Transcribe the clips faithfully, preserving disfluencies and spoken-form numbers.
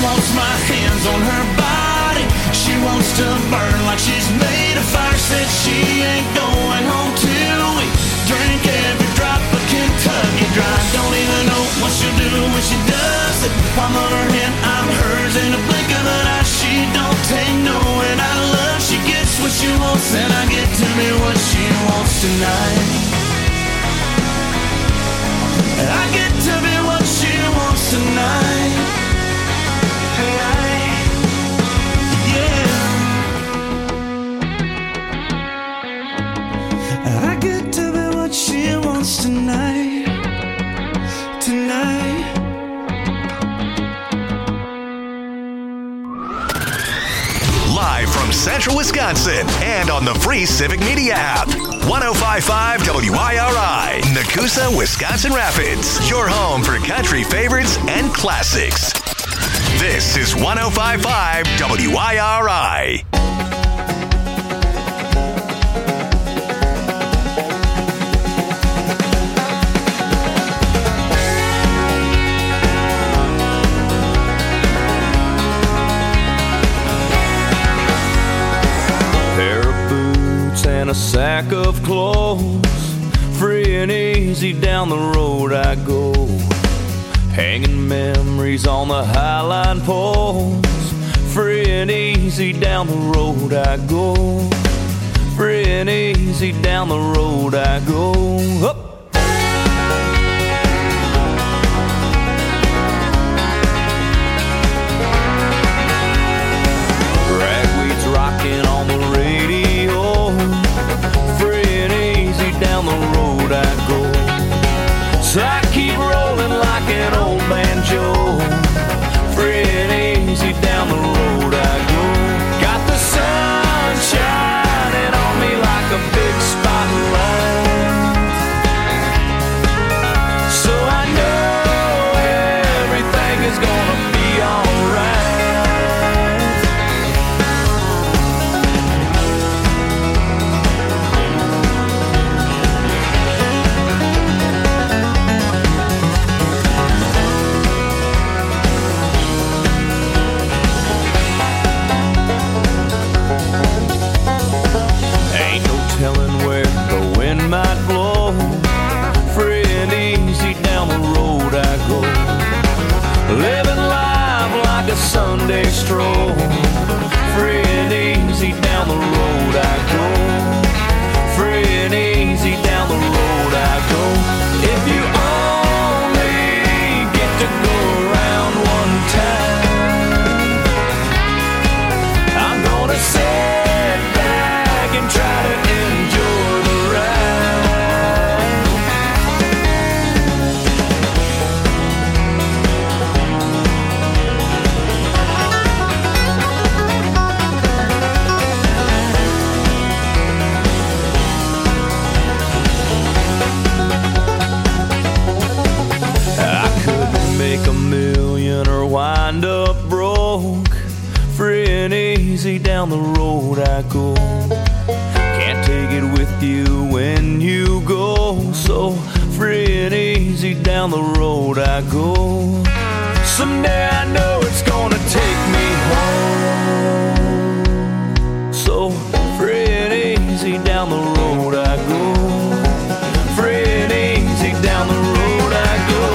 wants my hands on her body. She wants to burn like she's made of fire. Said she ain't going home till we drink every drop of Kentucky Dry. Don't even know what she'll do when she does it. Palm of her hand, I'm hers in a blink of an eye. She don't take no, and I love she gets what she wants, and I get to be what she wants tonight. I get to be what she wants tonight. Yeah. I get to be what she wants tonight. Tonight. Live from Central Wisconsin and on the free Civic Media app. one oh five point five W I R I, Nakusa, Wisconsin Rapids. Your home for country favorites and classics. This is one oh five point five W I R I. And a sack of clothes, free and easy down the road I go, hanging memories on the highline poles. Free and easy down the road I go, free and easy down the road I go. Up. Ragweed's rocking on the radio, down the road I go. So I keep rolling like an old banjo, free and easy down the road I go. Got the sun shining on me like a big spotlight, so I know everything is gonna be alright. Might blow, free and easy down the road I go, living life like a Sunday stroll, free and easy down the road I go, free and easy down the road I go. If you only get to go around one time, I'm gonna sit back and try to enjoy the ride. Make a million or wind up broke, free and easy down the road I go. Can't take it with you when you go, so free and easy down the road I go. Someday I know it's gonna take me home, so free and easy down the road I go, free and easy down the road I go.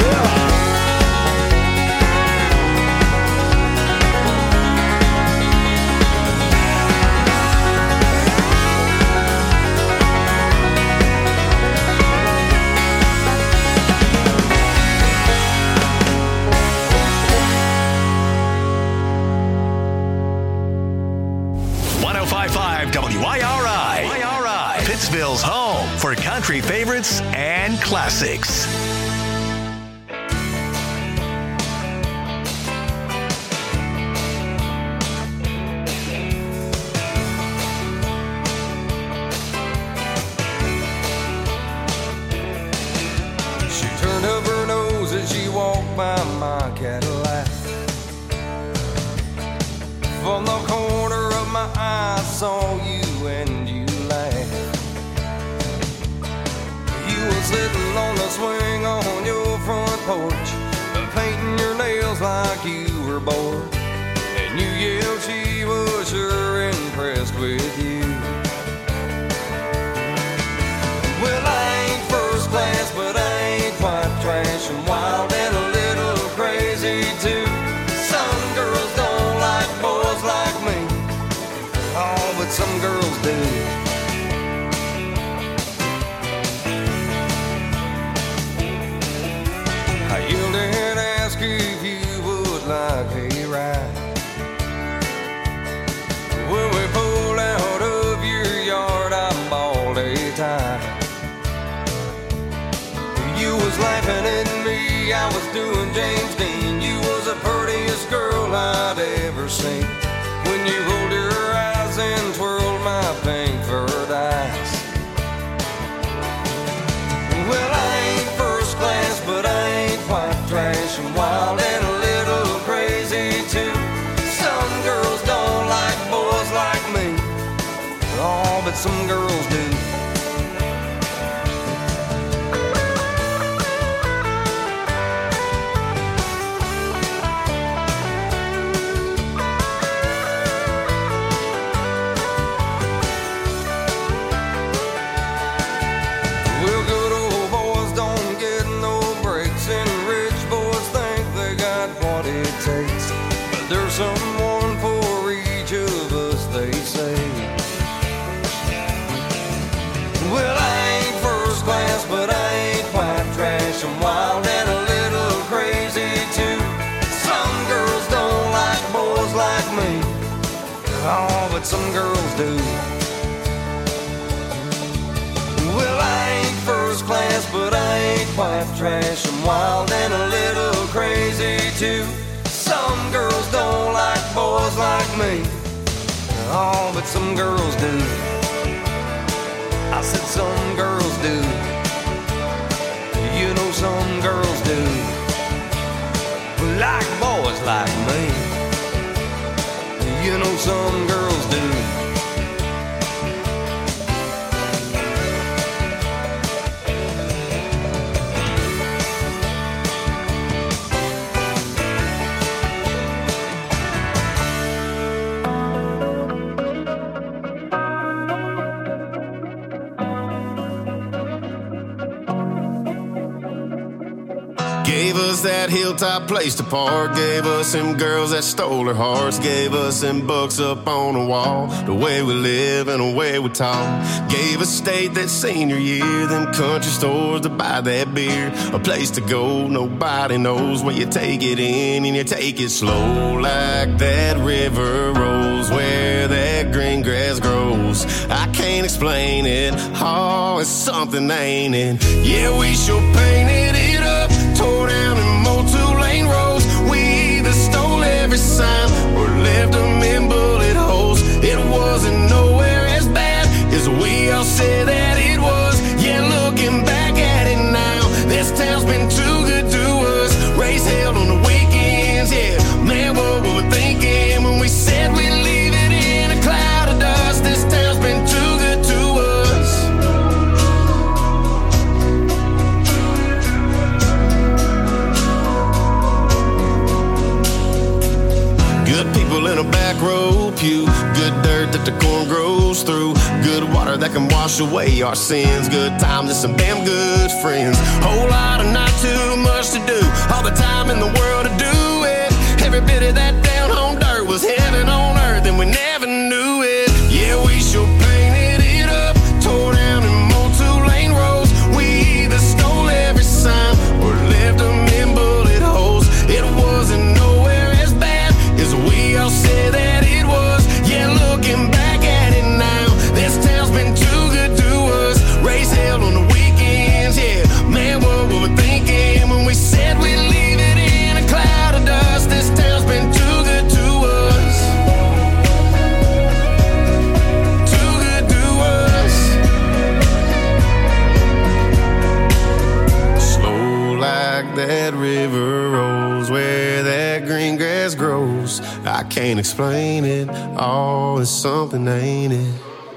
W I R I, Pittsville's home for country favorites and classics. She turned up her nose as she walked by my Cadillac. From the corner of my eye I saw you and you laughed. You were sitting on the swing on your front porch, painting your nails like you were bored. crazy too. Some girls don't like boys like me. Oh, but some girls do. I yelled and asked if you would like a ride. When we pulled out of your yard, I bawled a tie. You was laughing at me, I was doing James Dean. You was the prettiest girl I'd ever seen. When you rolled your eyes and twirled my pink furred eyes. Well, I ain't first class, but I ain't quite trash. I'm wild and a little crazy too. Some girls don't like boys like me. Oh, but some girls do. There's someone for each of us, they say. Well, I ain't first class, but I ain't quite trash. I'm wild and a little crazy too. Some girls don't like boys like me. Oh, but some girls do. Well, I ain't first class, but I ain't quite trash. I'm wild and a little crazy too. Some girls don't like boys like me. Oh, but some girls do. I said some girls do. You know some girls do. Like boys like me. You know some girls do. Gave us that hilltop place to park. Gave us them girls that stole our hearts. Gave us them books up on the wall. The way we live and the way we talk. Gave us state that senior year. Them country stores to buy that beer. A place to go, nobody knows. When you take it in and you take it slow. Like that river rolls where that green grass grows. I can't explain it. Oh, it's something, ain't it? Yeah, we sure painted it up. Tore down and mowed two-lane roads. We either stole every sign or left them in bullet holes. It wasn't nowhere as bad as we all said that it was. Yeah, looking back at it now, this town's been too good to us. Race held on the weekends, yeah. Man, what were we thinking when we said we'd leave it in a cloud of dust? This town's been too good to us. Good people in a back row pew. Good dirt that the corn grows through. Good water that can wash away our sins. Good times and some damn good friends. Whole lot of not too much to do. All the time in the world to do it. Every bit of that down home dirt was heaven on earth, and we never knew it. Yeah, we sure painted it up. Tore down and mowed two-lane roads. We either stole every sign or left them in bullet holes. It wasn't nowhere as bad as we all said that it was. Yeah, looking back at it now, this town's been too good to us. Race held on the weekends, yeah. Man, what were we thinking when we said we'd leave it in a cloud of dust? This town's been too good to us. Too good to us. Slow like that river rolls where that green grass grows. I can't explain it. Oh, it's something, ain't it?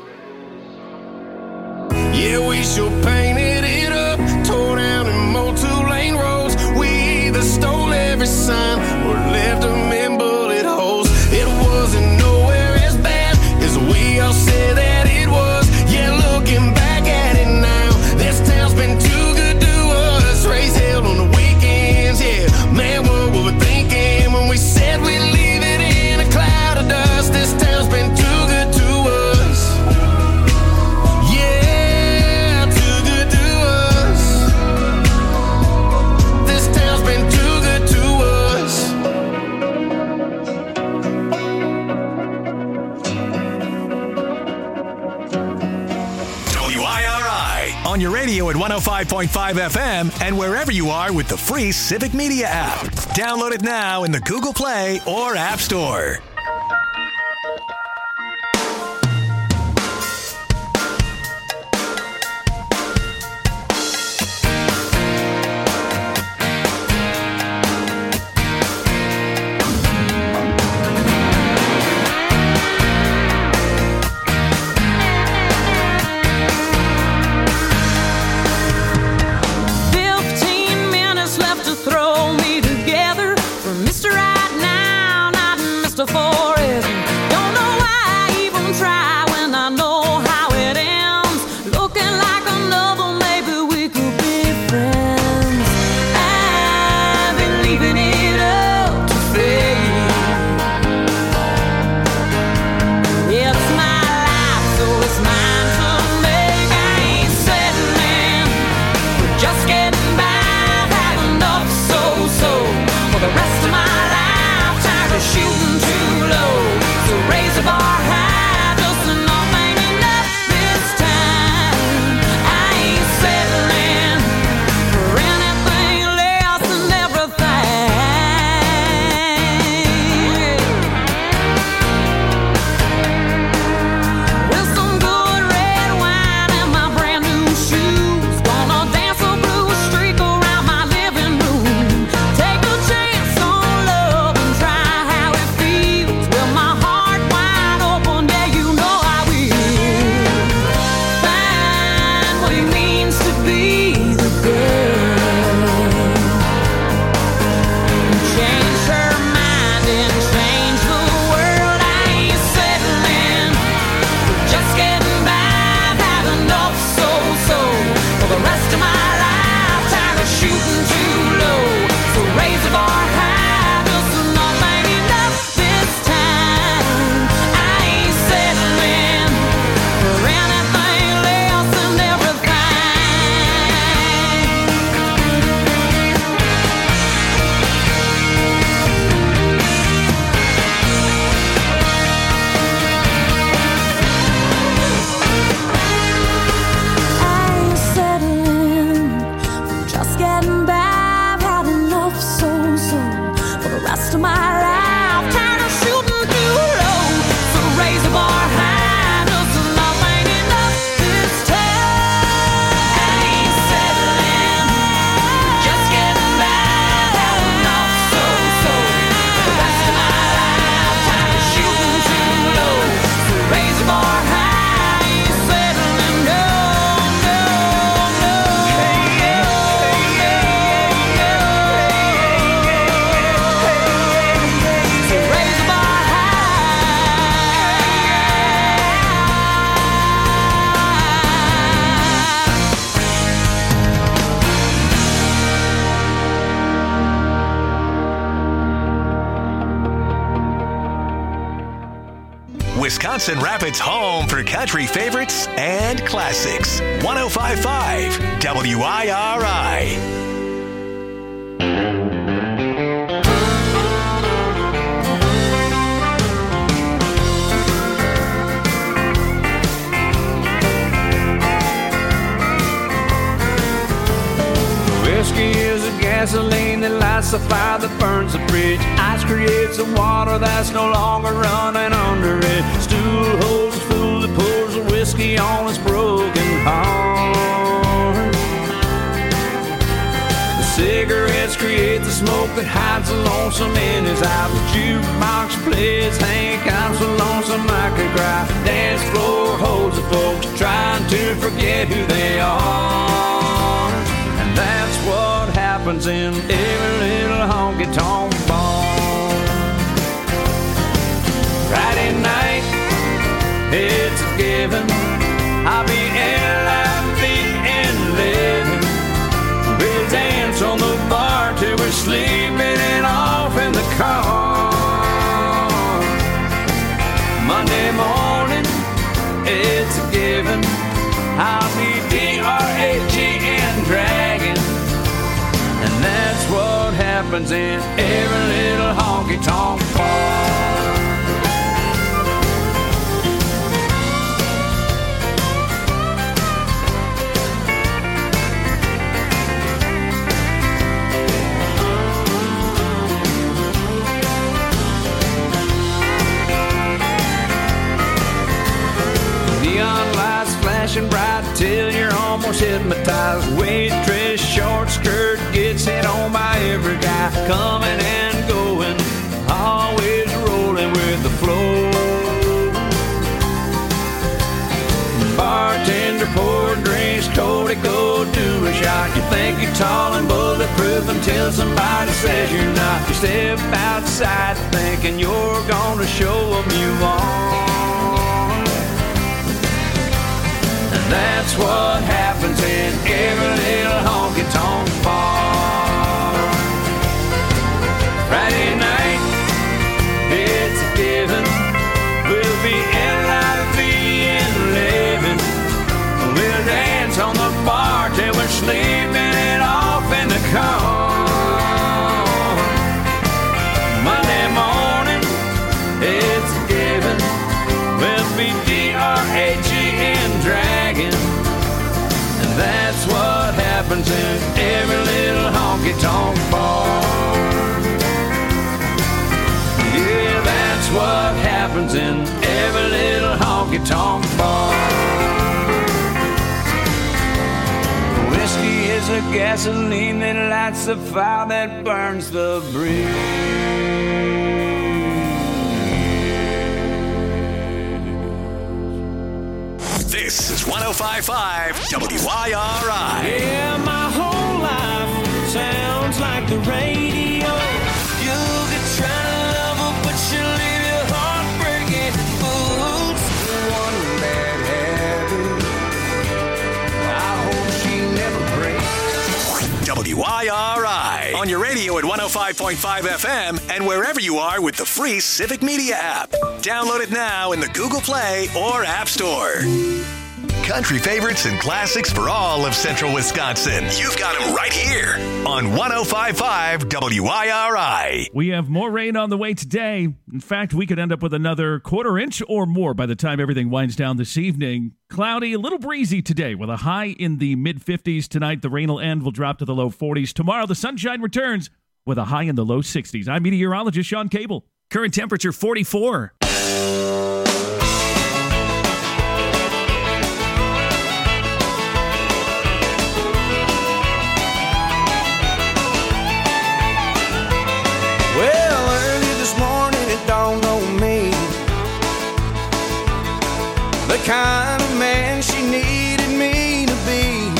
Yeah, we sure painted it up. Tore down and mowed two-lane roads. We either stole every sign or left them in bullet holes. It wasn't nowhere as bad as we all said that it was. Yeah, looking back at it now, this town's been too good to us. Race held on the weekends, yeah. Man, what were we thinking radio at one oh five point five F M and wherever you are with the free Civic Media app. Download it now in the Google Play or App Store. Throw me together for Mister Right Now, not Mister Forever. Don't know why I even try when I know how it ends. Looking like another, maybe we could be friends. I've been leaving it up to fate. It's my life, so it's mine to make. I ain't settling for just getting by. For the rest of my life, tired of shooting too low. So raise the bar high, just enough ain't enough this time. I ain't settling for anything less than everything. With some good red wine and my brand new shoes, gonna dance a blue streak around my living room. Take a chance on love and try how it feels. With my heart wide open, yeah, you know I will. Find what it means to be the girl. Change her mind and change the world. I ain't settling for just getting by. I've had enough so-so for the rest of my life. Tired of shooting too low. So raise the bar high, just enough ain't enough this time. I ain't settling for anything less than everything. I ain't settling for just getting by. I've had enough so-so for the rest of my life. Tired of shooting too low. So raise the bar high, just enough ain't enough this time. I ain't settling for just getting by. I've had enough so-so for the rest of my life. Tired of shooting too low. So raise the bar high. I ain't settling, no, no, no. So raise the bar Wisconsin Rapids' home for country favorites and classics. one oh five point five W I R I. Whiskey is a gasoline that lights the fire that burns the bridge. Ice creates the water that's no longer running under it. Stool holds the fool that pours the whiskey on his broken heart. The cigarettes create the smoke that hides the lonesome in his eyes. The jukebox plays Hank, I'm so lonesome I could cry. Dance floor holds the folks trying to forget who they are. And that's what happens in every little honky-tonk bar. Friday night, it's a given. I'll be L I V in living. We'll dance on the bar till we're sleeping and off in the car. Monday morning, it's a given. I'll be D R A G N dragging. And that's what happens in every little honky-tonk bar. flashing bright till you're almost hypnotized. Waitress, short skirt, gets hit on by every guy. Coming and going, always rolling with the flow. Bartender poured drinks, Cody, go do a shot. You think you're tall and bulletproof until somebody says you're not. You step outside thinking you're gonna show them you are. And that's what happens in every little honky-tonk bar. Friday night, it's a given. We'll be L I V and living. We'll dance on the bar till we're sleeping it off in the car. Monday morning, it's a given. We'll be D R A G and dragging. And that's what happens in every little honky-tonk bar. Yeah, that's what happens in every little honky-tonk bar. Whiskey is a gasoline that lights the fire that burns the breeze. This is one oh five point five W I R I. Yeah, my whole life sounds like the radio. You'll get trying to love her, but she'll leave your heart breaking boots. One bad habit, I hope she never breaks. W I R I. On your radio at one oh five point five F M and wherever you are with the free Civic Media app. Download it now in the Google Play or App Store. Country favorites and classics for all of central Wisconsin. You've got them right here on one oh five point five W I R I. We have more rain on the way today. In fact, we could end up with another quarter inch or more by the time everything winds down this evening. Cloudy, a little breezy today with a high in the mid fifties. Tonight, the rain will end, will drop to the low forties. Tomorrow, the sunshine returns with a high in the low sixties. I'm meteorologist Sean Cable. Current temperature forty-four. Well, early this morning it dawned on me the kind of man she needed me to be.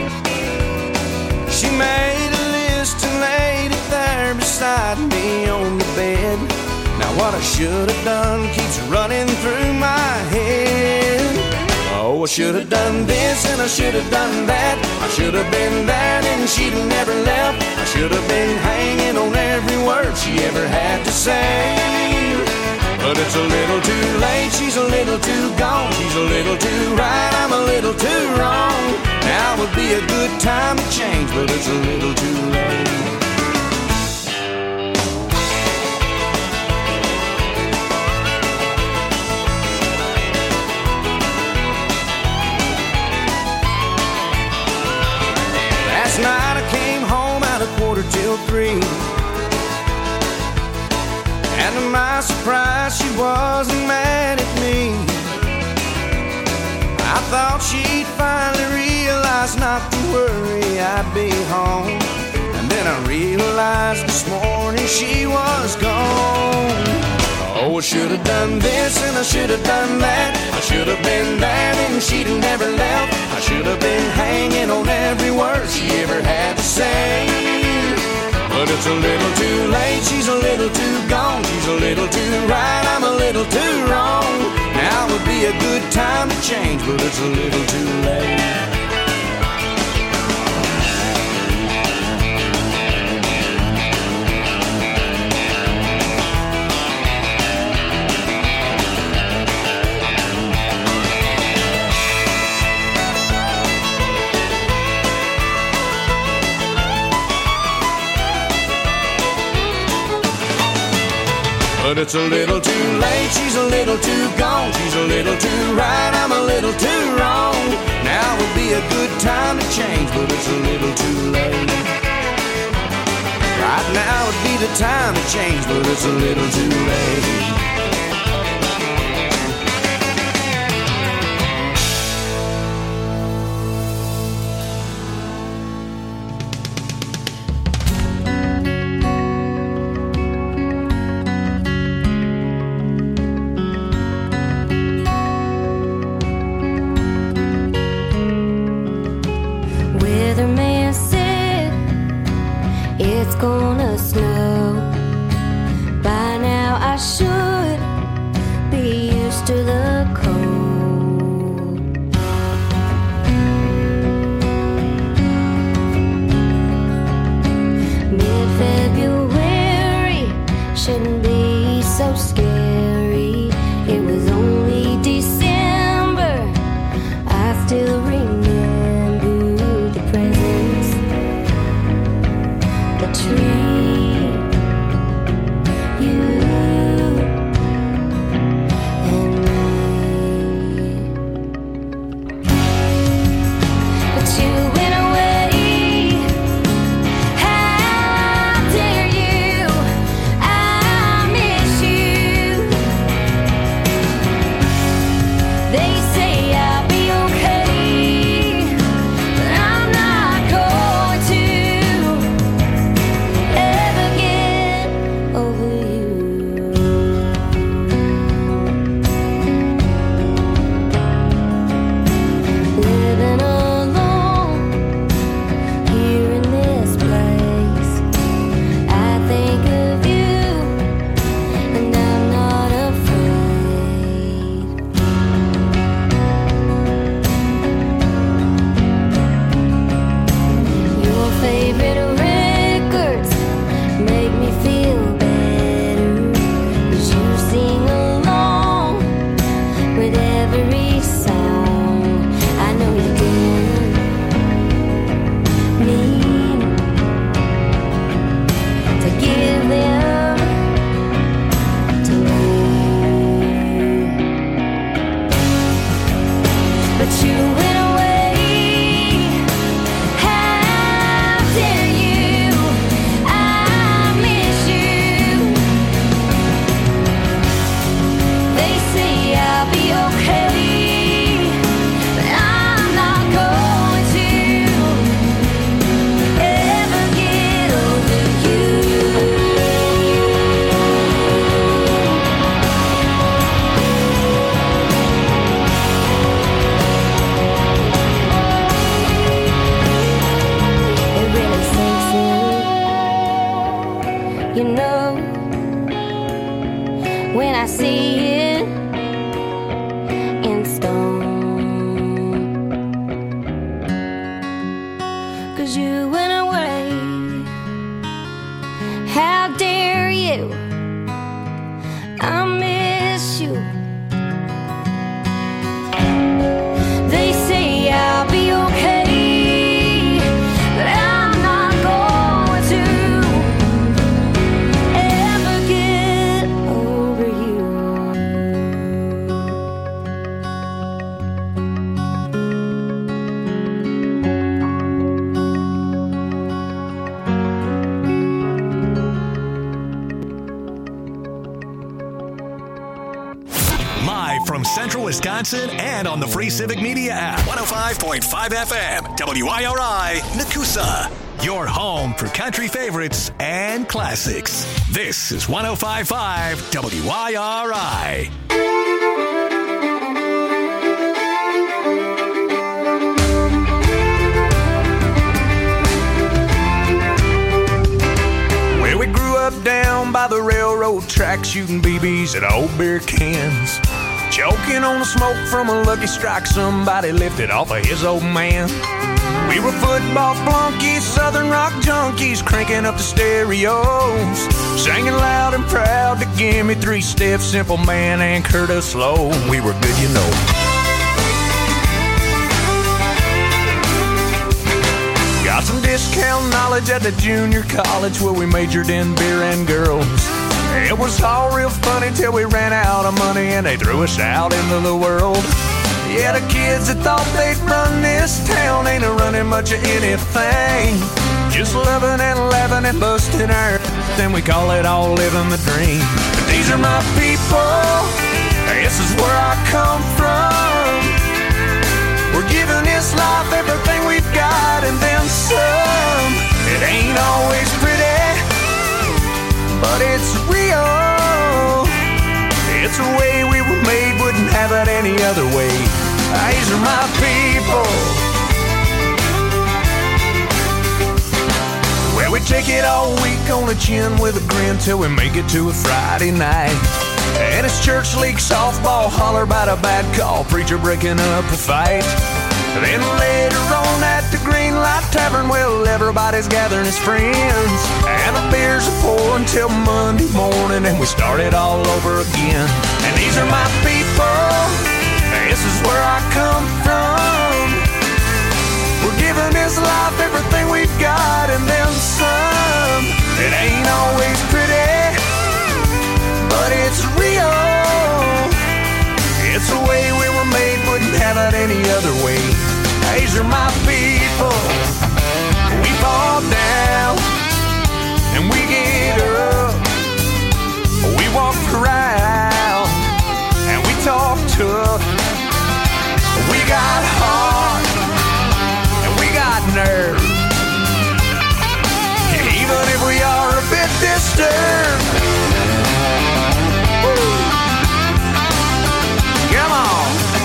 She made a list and laid it there beside me on the bed. Now what I should have done keeps running through my head. Oh, I should have done this and I should have done that. I should have been there and she'd have never left. I should have been hanging on every word she ever had to say. But it's a little too late, she's a little too gone. She's a little too right, I'm a little too wrong. Now would be a good time to change, but it's a little too late. Last night I came home at a quarter till three, and to my surprise she wasn't mad at me. I thought she'd finally realize not to worry, I'd be home. And then I realized this morning she was gone. Oh, I should have done this and I should have done that. I should have been there and she'd have never left. I should have been hanging on every word she ever had to say. But it's a little too late, she's a little too gone. She's a little too right, I'm a little too wrong. Now would be a good time to change, but it's a little too late. But it's a little too late, she's a little too gone. She's a little too right, I'm a little too wrong. Now would be a good time to change, but it's a little too late. Right now would be the time to change, but it's a little too late. should be used to the cold. Mid-February shouldn't be so scary. It was only December. I still remember the presents, the tree, you and me. But you went away. How dare you? I miss you. They say I'll be okay, but I'm not going to ever get over you. Living alone here in this place, I think of you and I'm not afraid. Your favorite records make me feel better, 'cause you sing along with every song. I know you didn't mean to give them to me, but you went away. How dare you? I miss you. They say I'll be okay, but I'm not going to ever get over you. It really sinks in, you know, when I see it in stone. 'Cause you went away. How dare you? I miss you. They say I'll be okay, but I'm not going to ever get over you. Live from Central Wisconsin and on the free Civic Media app. one oh five point five F M, W I R I, Nakusa. Your home for country favorites and classics. This is one oh five point five W I R I. Well, we grew up down by the railroad track, shooting B Bs at old beer cans. Choking on the smoke from a Lucky Strike somebody lifted off of his old man. We were football flunkies, southern rock junkies, cranking up the stereos, singing loud and proud to give me three steps, Simple Man and Curtis Slow. We were good, you know. Got some discount knowledge at the junior college where we majored in beer and girls. It was all real funny till we ran out of money and they threw us out into the world. Yeah, the kids that thought they'd run this town ain't a running much of anything. Just loving and laughing and busting our then we call it all living the dream. But these are my people, this is where I come from. We're giving this life everything we've got and then some. It ain't always pretty, but it's real. It's the way we were made, wouldn't have it any other way. These are my people. Well, we We take it all week on the chin with a grin till we make it to a Friday night. And it's church league softball, holler about a bad call, preacher breaking up a fight. Then later on at the Green Light Tavern, well, everybody's gathering as friends, and the beers are pouring till Monday morning, and we start it all over again. And these are my people, this is where I come from. We're giving this life everything we've got and then some. It ain't always pretty, but it's real. It's the way we were made, wouldn't have it any other way. These are my people. We fall down and we get up. We walk around and we talk tough. We got heart and we got nerve. Even if we are a bit disturbed. Woo. Come on.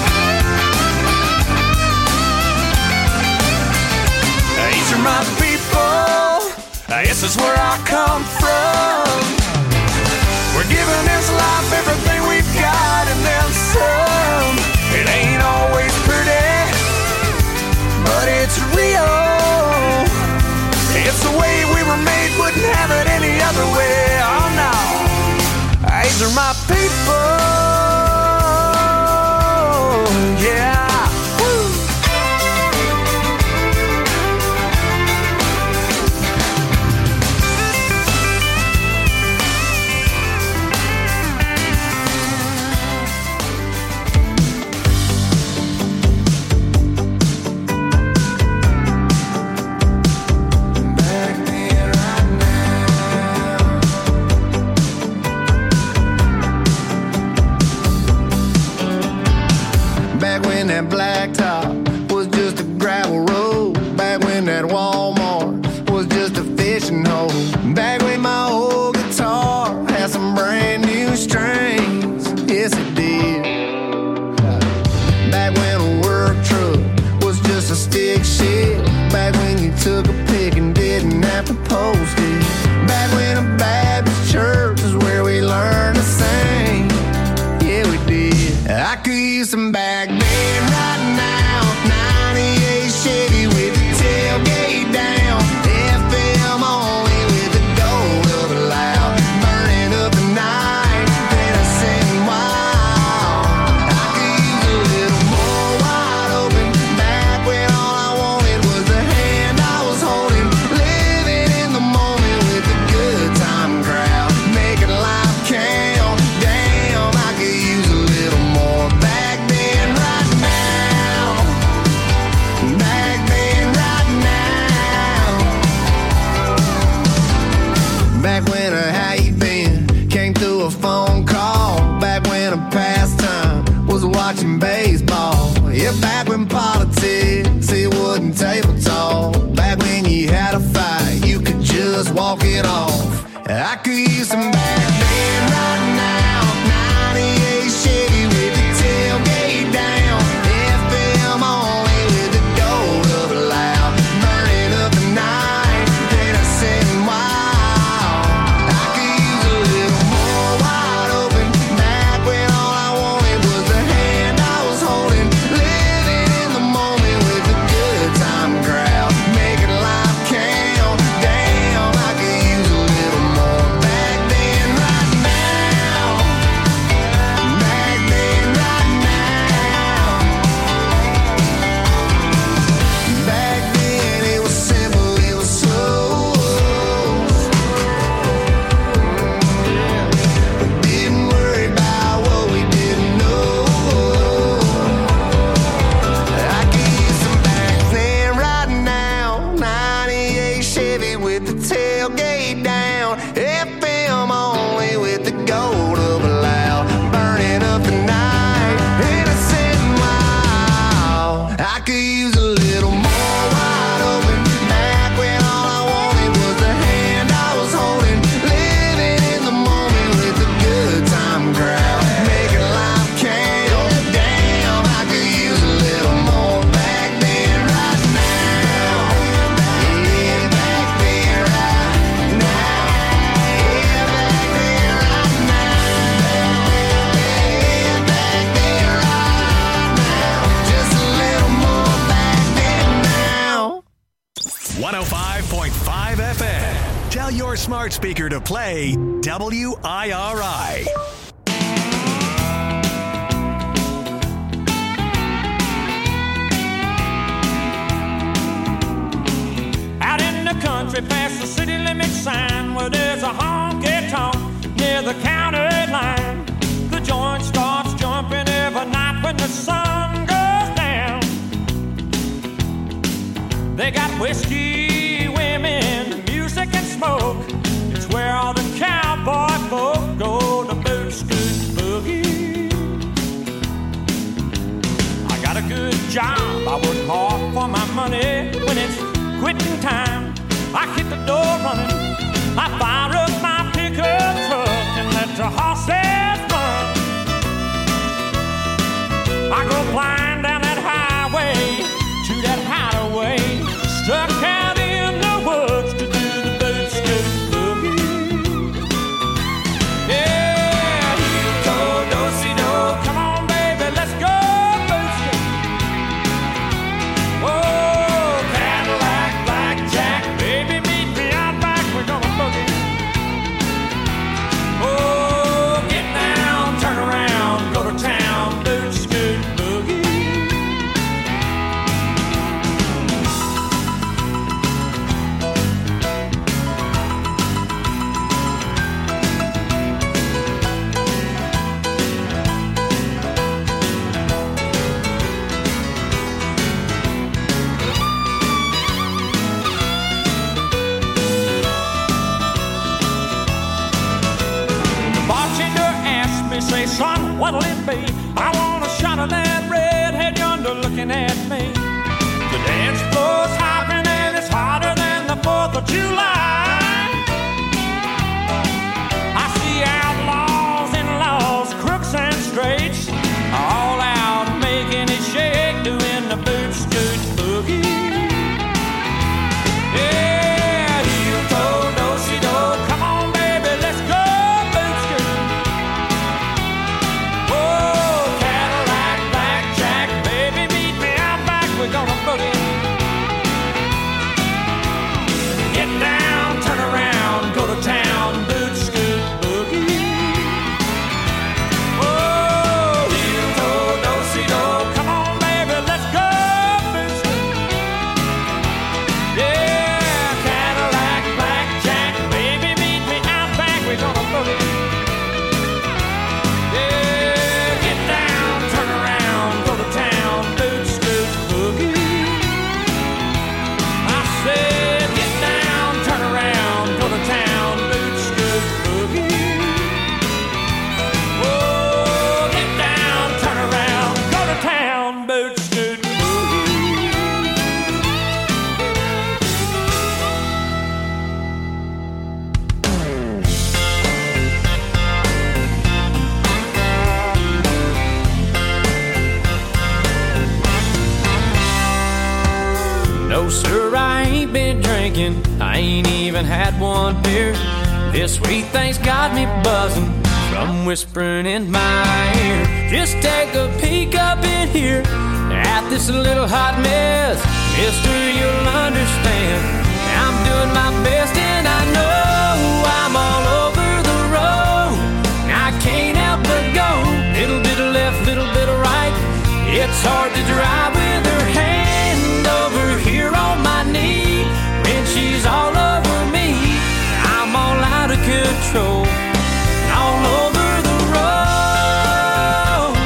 These are my people. This is where I come from. We're giving this life everything we've got and then some. It ain't always pretty, but it's real. It's the way we were made, wouldn't have it any other way. Oh no. These are my people. Yeah. Woo. That blacktop was just a gravel road. Back when that Walmart was just a fishing hole. Back when my old guitar had some brand new strings. Yes, it did. Back when a work truck was just a stick shift. Back when you took a pic and didn't have to post it. Back when a Baptist church is where we learned to sing. Yeah, we did. I could use some back then. Right now, ninety-eight Chevy with the tailgate down, F M only with the door up loud, burning up the night, Tennessee wild. I could use a little more wide open. Back when all I wanted was the hand I was holding, living in the moment with the good time crowd, making life count. Damn, I could use a little more back then. Right now, back then, right now. Back when a how you been came through a phone call. Back when a pastime was watching baseball. Yeah, back when politics, it wasn't table talk. Back when you had a fight, you could just walk it off. I could use some back then right now. ninety-eight Chevy with the tailgate down, F M only with the door up loud, burning up the night, Tennessee wild. I could use a little more wide open. Back when all I wanted was the hand I was holding, living in the moment with the good time crowd, making life count. Damn, I could use a little more back then. smart speaker to play W I R I. Out in the country past the city limit sign where there's a honky-tonk near the county line. The joint starts jumping every night when the sun goes down. They got whiskey, women, music and smoke. It's where all the cowboy folk go to boot, scoot, boogie. I got a good job, I work hard for my money. When it's quitting time, I hit the door running. I fire up my pickup truck and let the horses run. I go flying down that highway to that hideaway, stuck out in the woods to do the boot scoot boogie. Yeah, heel toe, do-si-do, come on baby, let's go boot scoot. Oh, Cadillac, blackjack, baby meet me out back, we're gonna boogie. Oh, get down, turn around, go to town, boot scoot boogie. Say, son, what'll it be? I want a shot of that redhead yonder looking at me. The dance floor's hopping and it's hotter than the fourth of July. I see outlaws and laws, crooks and straights, all out making it shake, doing the boot scoot boogie. Yeah, heel toe, do-si-do, come on baby, let's go boot scoot. We're gonna boogie. Get down, turn around, go to town, boot scoot boogie. Oh, heel toe, do-si-do, come on baby, let's go boot scoot. Yeah, Cadillac, blackjack, baby meet me out back, we're gonna boogie. Yeah, get down, turn around, go to town, boot scoot boogie. I said, get down, turn around, go to town, boot scoot boogie. Oh, get down, turn around, go to town, boot scoot boogie. No, sir, I ain't been drinking. I ain't even had one beer. This sweet thing's got me buzzing from whispering in my ear. Just take a peek up in here at this little hot mess. Mister, you'll understand. I'm doing my best and I know I'm all over the road. I can't help but go. Little bit of left, little bit of right. It's hard to drive with her hand over here on my knee. When she's all over me, I'm all out of control, all over the road.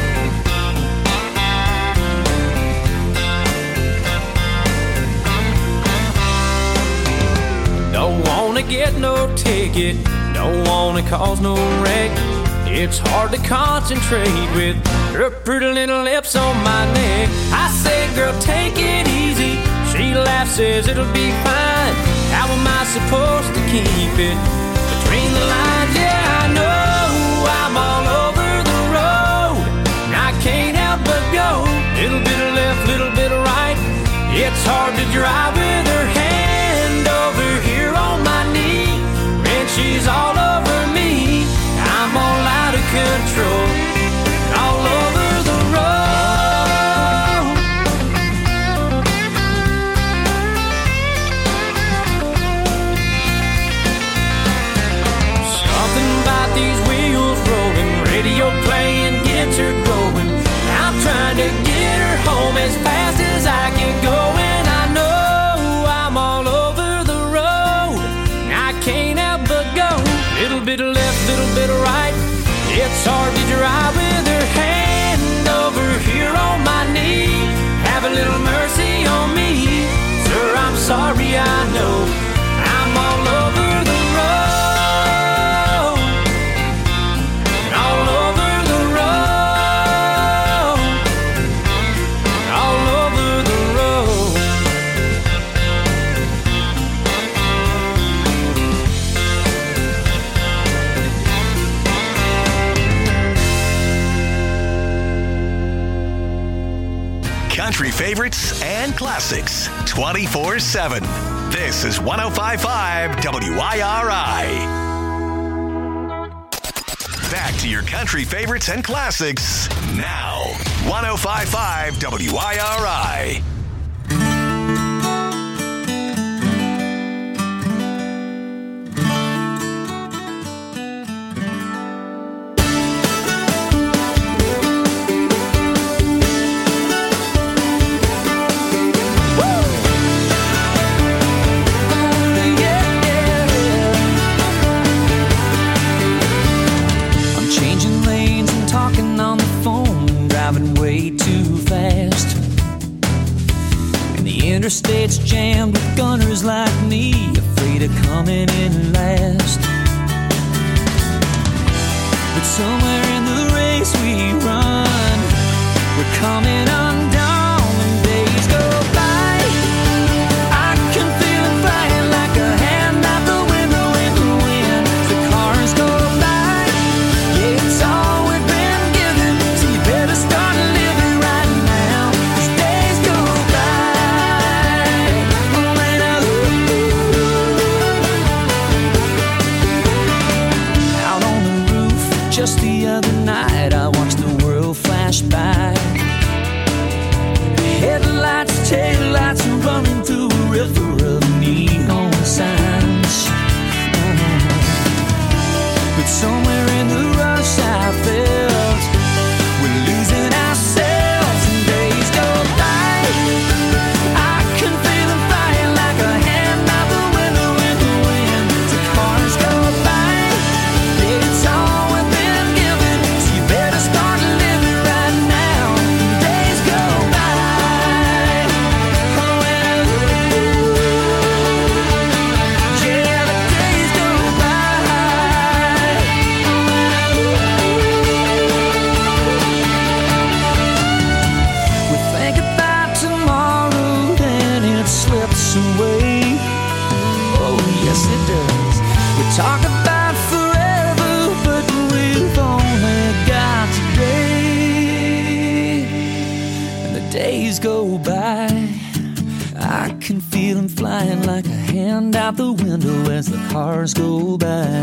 Don't wanna get no ticket, don't wanna cause no wreck. It's hard to concentrate with her pretty little lips on my neck. I say, girl, take it easy. She laughs, says it'll be fine. How am I supposed to keep it between the lines? Yeah, I know I'm all over the road. I can't help but go. Little bit of left, little bit of right. It's hard to drive with her hand over here on my knee. When she's all over me, I'm all out of control, all over the road. It's hard to dry with her hand over here on my knee. Have a little mercy on me, sir, I'm sorry, I know I'm all over the road, all over the road, all over the road. Country favorites and classics twenty-four seven. This is one oh five point five W I R I. Back to your country favorites and classics now. one oh five point five W I R I. Interstate's jammed with gunners like me, afraid of coming in last. But somewhere in the race we run, we're coming undone when days go by. I can feel it flying like a hand out the window in the wind. The cars go by, yeah, it's all we've been given, so you better start living right now. These days go by. Just the other night I watched the world flash by. Headlights, taillights running through a river of neon signs. But somewhere in the rush I felt we're losing ourselves and days go by. I can feel them flying like a hand out the window in the wind. The cars go by, yeah, it's all start living right now. Days go by. Oh, well, yeah, the days go by. We think about tomorrow and it slips away. Oh, yes, it does. We talk about forever, but we've only got today, and the days go by. I can feel them flying like a hand out the window as the cars go by.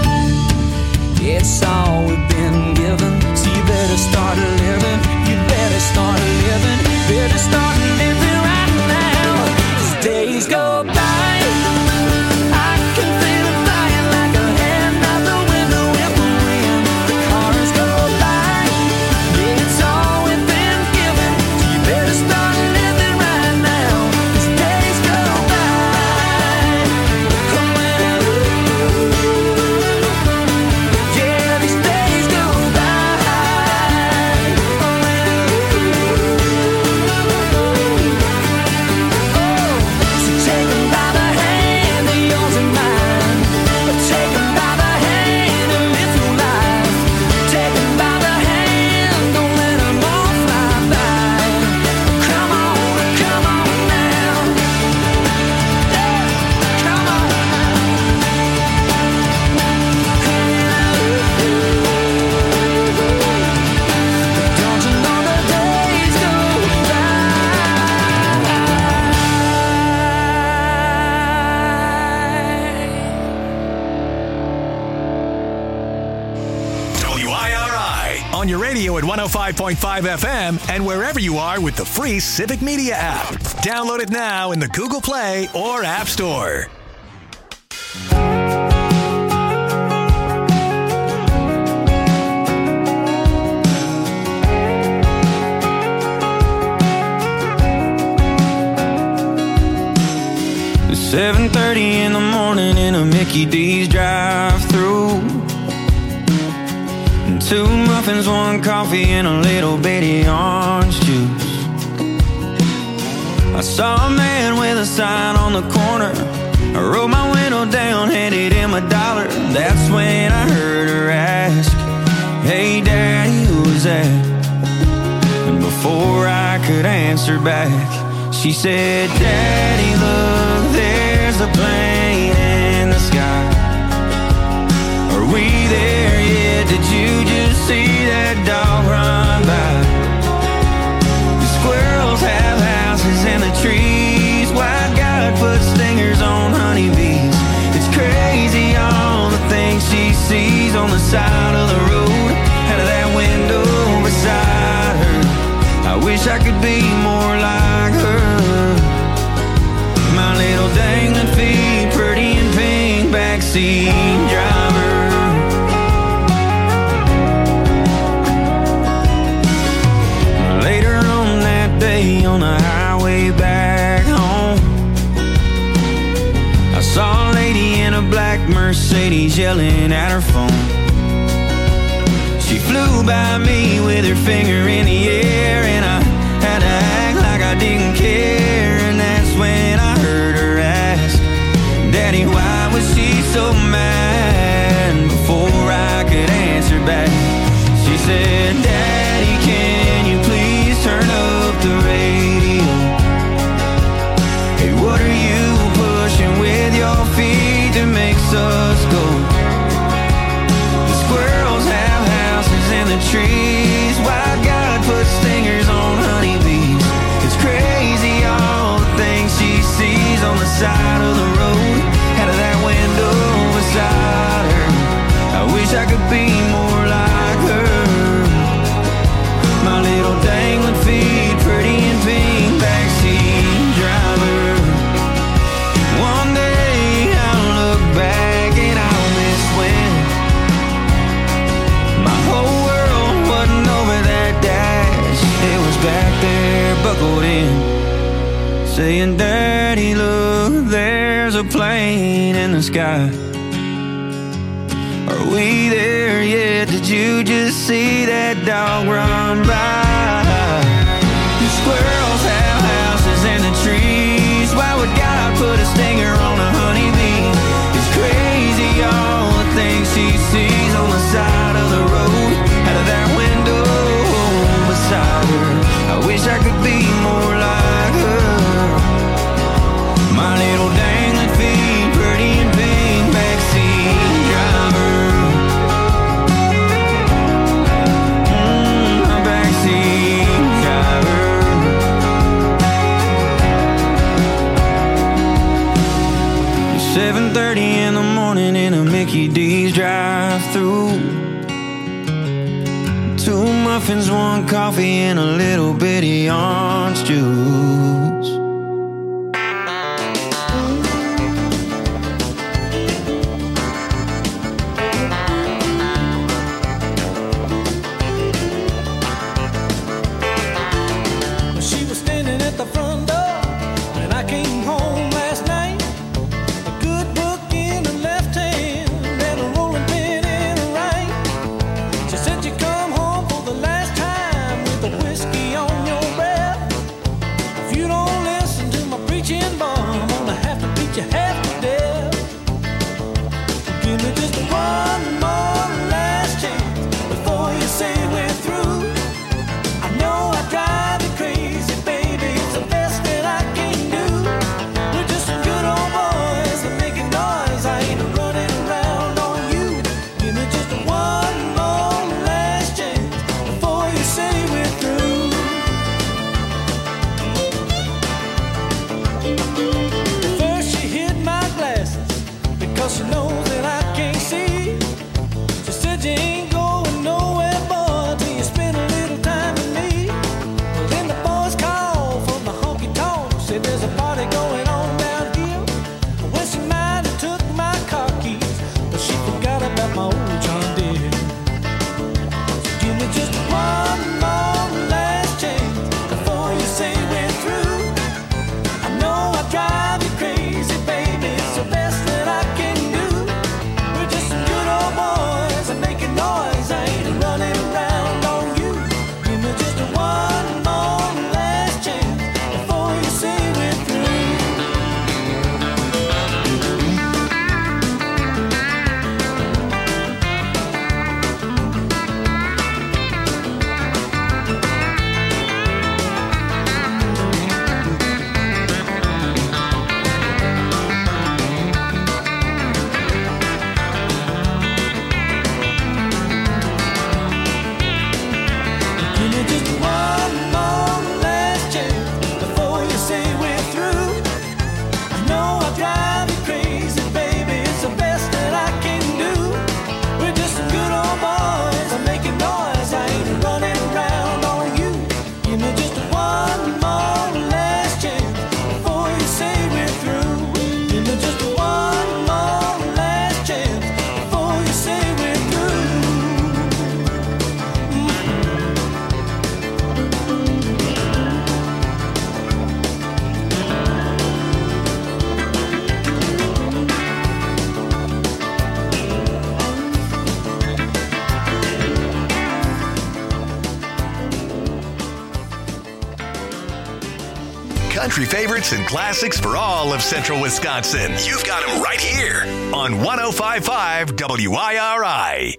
It's all we've been given, so you better start living. You better start living. Better start living right now. As days go by, I can feel them flying like a hand out the window in the wind. The cars go by, yeah, it's all we've been given, so you better start living right now. As days go by. Oh, well, yeah, these days go by. Oh, well, oh, so take 'em by the hand, they're yours and mine. Take 'em by the hand and live your life. Take 'em by the hand, don't let 'em all fly by. Come on, come on now. Yeah, come on now. Don't you know the days go by? W I R I on your radio at one oh five point five F M and wherever you are with the free Civic Media app. Download it now in the Google Play or App Store. seven thirty in the morning in a Mickey D's drive-thru. Two muffins, one coffee, and a little bitty orange juice. I saw a man with a sign on the corner. I rolled my window down, handed him a dollar. That's when I heard her ask, "Hey Daddy, who was that?" And before I could answer back, she said, "Daddy, look, there's a plane in the sky. Are we there yet? Did you just see that dog run by? The squirrels have houses in the trees. Why God put stingers on honeybees? It's crazy all the things she sees on the side of the road, out of that window beside her. I wish I could be more like her. My little dangling feet, pretty and pink, backseat driver." Later on that day on the highway back home, I saw a lady in a black Mercedes yelling at her phone. She flew by me with her finger in the air, and I had to act like I didn't care. And that's when I heard her ask, "Daddy, why was she so mad?" And before I could answer back, she said, "Daddy, can you please turn up the radio? Hey, what are you pushing with your feet that makes us go? The squirrels have houses in the trees. Why God put stingers on honeybees? It's crazy all the things she sees on the side of the road, out of that window beside her. I wish I could be more like her. My little dangling feet, pretty and pink, backseat driver. One day I'll look back and I'll miss when my whole world wasn't over that dash. It was back there, buckled in, saying, "Daddy, look, there's a plane in the sky. Are we there yet? Did you just see that dog run by? The squirrels have houses in the trees. Why would God put a stinger on a honeybee? It's crazy all the things she sees on the side of the road, out of that window beside her. I wish I could be more like her. My little dangling feet, pretty and pink, backseat driver." Mm, my backseat driver. It's seven thirty in the morning in a Mickey D's drive-thru. Two muffins, one coffee, and a little bitty orange juice. She was standing at the front door when I came home last night. A good book in her left hand and a rolling pin in her right. She said you come home for the last time with a whiskey on your breath. If you don't country favorites and classics for all of central Wisconsin. You've got them right here on one oh five point five W I R I.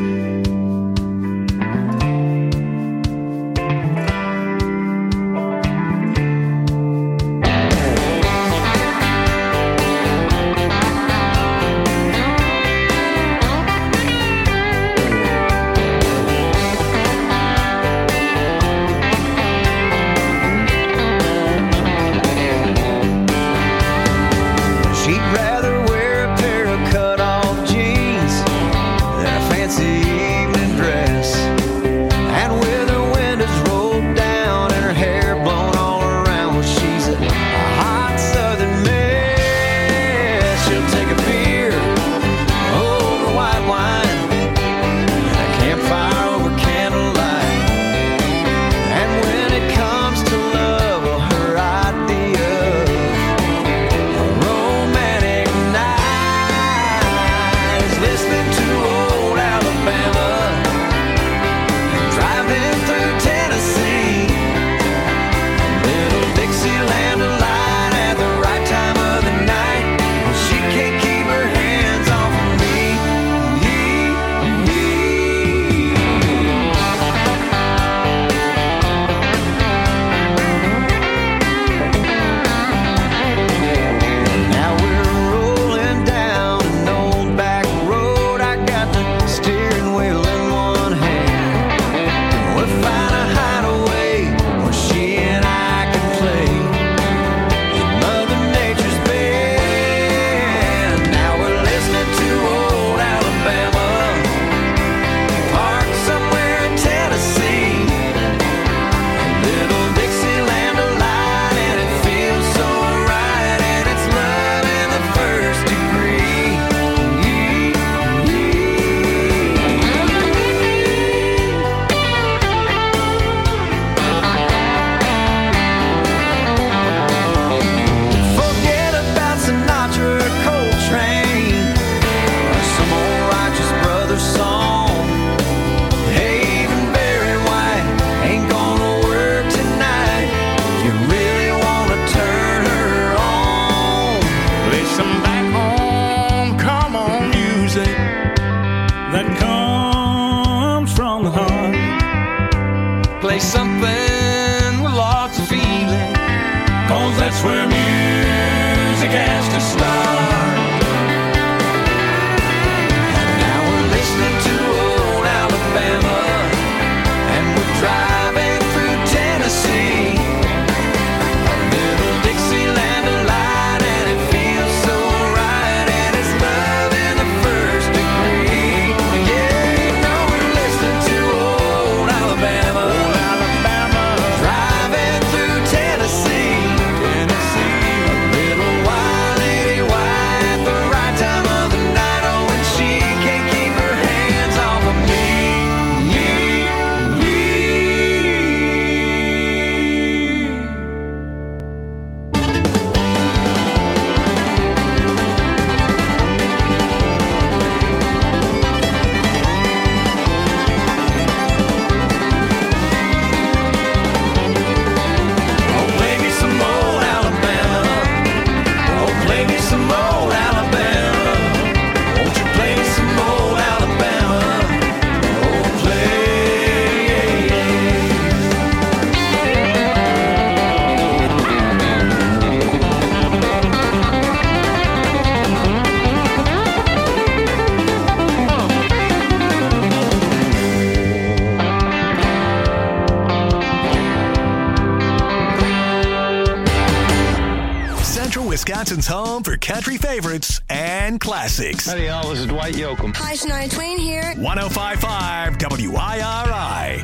Wisconsin's home for country favorites and classics. Howdy, y'all. This is Dwight Yoakam. Hi, Shania Twain here. one oh five point five W I R I.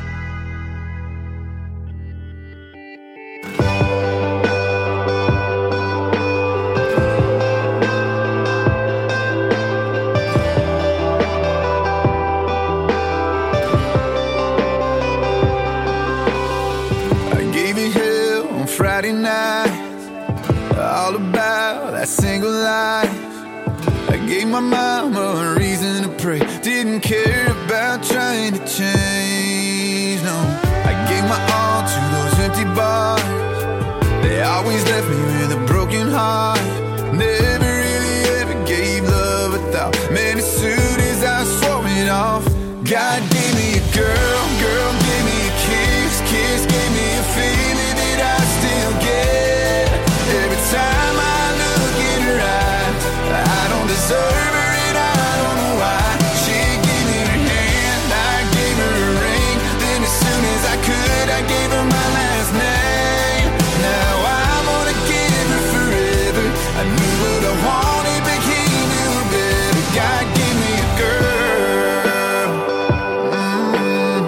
Friday night, all about that single life. I gave my mama a reason to pray. Didn't care about trying to change, no. I gave my all to those empty bars. They always always left me with a broken heart. Never really ever gave love a thought. Man, as soon as I swore it off, God gave me a girl, girl gave me a kiss, kiss gave me a feeling that I still get. Every time I look in her eyes, I don't deserve her and I don't know why. She gave me her hand, I gave her a ring. Then as soon as I could, I gave her my last name. Now I'm gonna give her forever. I knew what I wanted, but he knew better. God gave me a girl. Mm.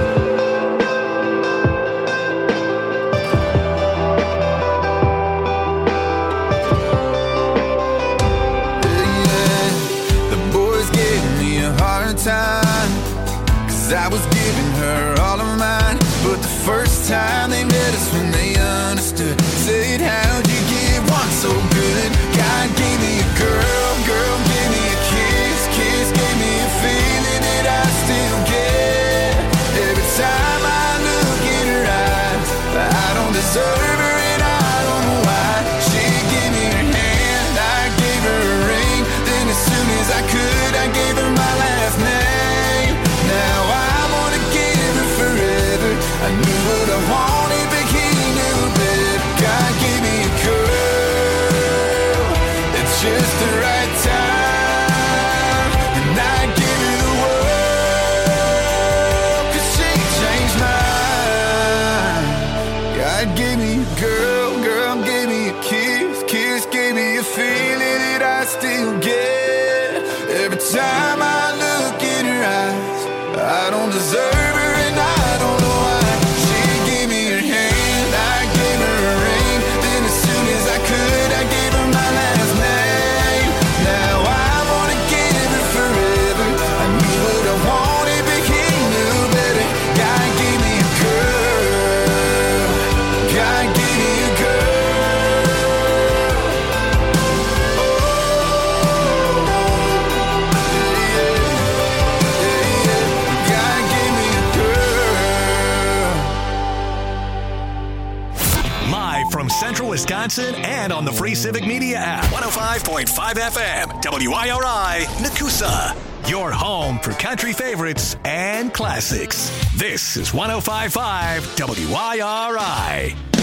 Yeah. The boys gave me a hard time, 'cause I was giving her all of mine. But the first time they met us when they understood, said, how'd you get one so good? God gave me a girl, girl gave me a kiss, kiss gave me a feeling that I still get. Every time I look in her eyes, I don't deserve her and I don't know why. She gave me her hand, I gave her a ring. Then as soon as I could, I gave her my last name. Now I'm gonna give her forever. I knew what I wanted, but he knew better. God gave me a girl at just the right time, and I give her the world, 'cause she changed mine. God gave me a girl, girl gave me a kiss, kiss gave me a feeling that I still get. Every time I look in her eyes, I don't deserve her and I don't know why. She gave me her hand, I gave her a ring. Then as soon as I could, I gave her my last name. Now I'm gonna give her forever. I knew what I wanted, but he knew better. God gave me a girl. God gave me a girl. Oh, yeah, yeah, yeah. God gave me a girl. Live from Central Wisconsin and on the free Civic Media app. one oh five point five F M, W I R I, Nakusa. Your home for country favorites and classics. This is one oh five point five W I R I.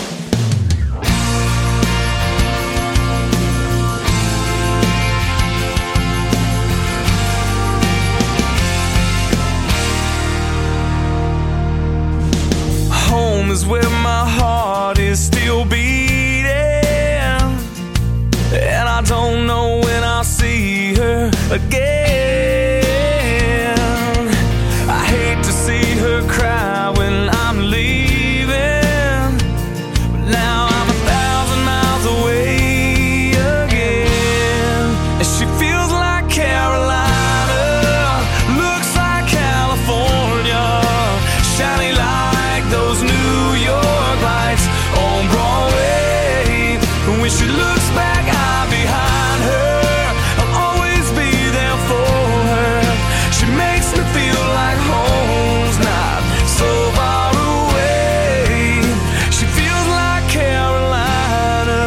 Home is where my heart is still beating, and I don't know when I'll see her again. I hate to see her cry when I'm leaving, but now I'm a thousand miles away again. And she feels like Carolina, looks like California, shiny like those New York lights on Broadway. And when she looks back, I'm behind her. I'll always be there for her. She makes me feel like home's not so far away. She feels like Carolina.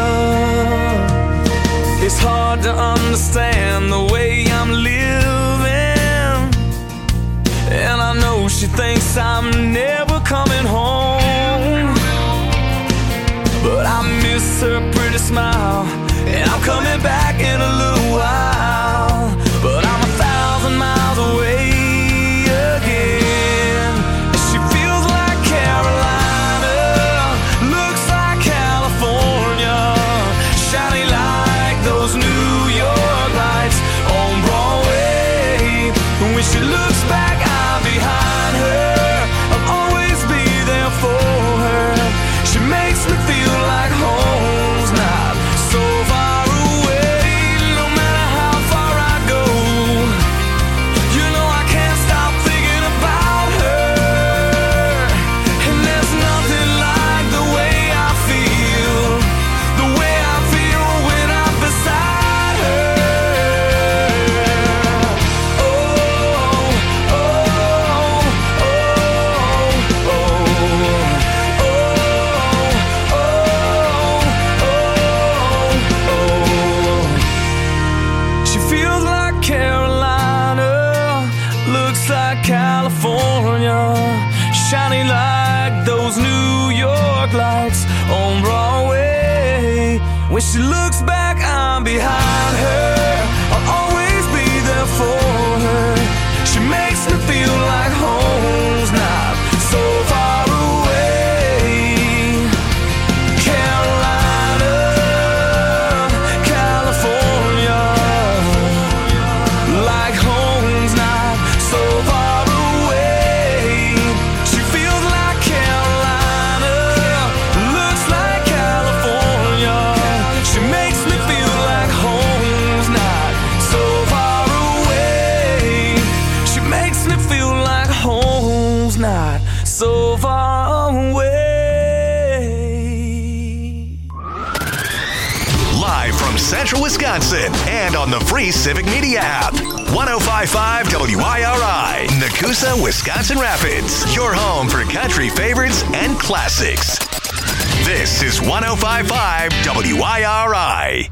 It's hard to understand the way I'm living, and I know she thinks I'm never coming home. But I miss her pretty smile, and I'm coming back in a little while. But I'm a thousand miles away again. And she feels like Carolina, looks like California, shiny like those New York lights on Broadway. And when she looks back, I'm behind her. I'll always be there for her. She makes me feel like home's not so far away. No, shining like those New York lights on Broadway. When she looks back, I'm behind her. I'll always be there for her. She makes me feel like home's not so far away. Carolina, California, like home's not so far away. She feels like Carolina, looks like California. She makes me feel like home's not so far away. She makes me feel like home's not so far away. Live from Central Wisconsin and on the free Civic Media app. one oh five point five W I R I, Nakusa, Wisconsin Rapids. Your home for country favorites and classics. This is one oh five point five W I R I.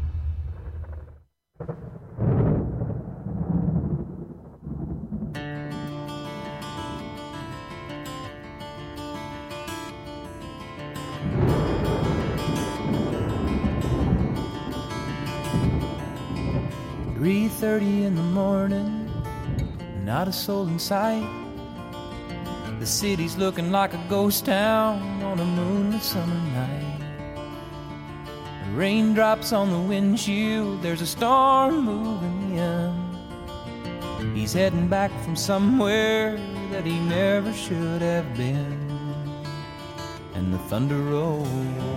three thirty in the morning, not a soul in sight. The city's looking like a ghost town on a moonlit summer night. The raindrops on the windshield, there's a storm moving in. He's heading back from somewhere that he never should have been. And the thunder rolls,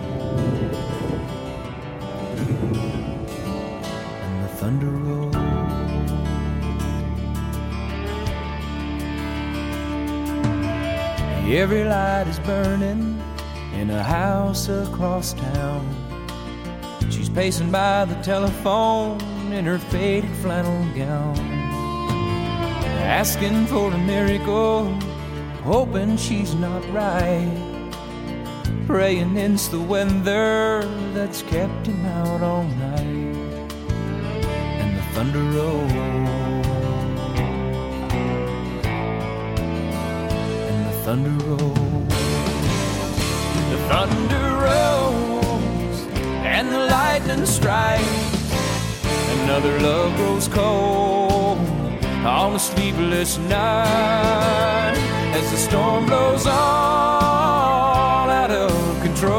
and the thunder rolls. Every light is burning in a house across town. She's pacing by the telephone in her faded flannel gown, asking for a miracle, hoping she's not right, praying it's the weather that's kept him out all night. And the thunder rolls, thunder rolls, the thunder rolls, and the lightning strikes. Another love grows cold on a sleepless night as the storm blows on out of control.